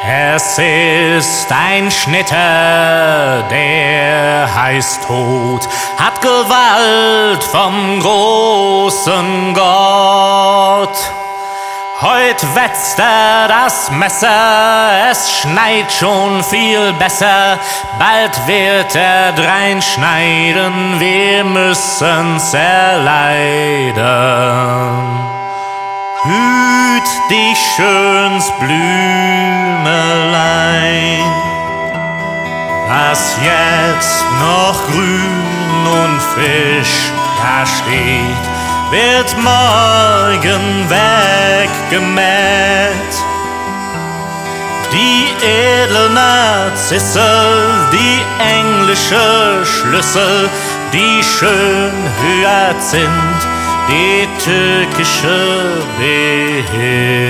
Es ist ein Schnitter, der heißt Tod, hat Gewalt vom großen Gott. Heut wetzt das Messer, es schneit schon viel besser, bald wird dreinschneiden, wir müssen's erleiden. Hüt dich schöns Blümelein, das jetzt noch grün und frisch da steht, wird morgen weggemäht. Die edle Narzisse, die englische Schlüssel, die schön Hyazinth, die türkische Beere.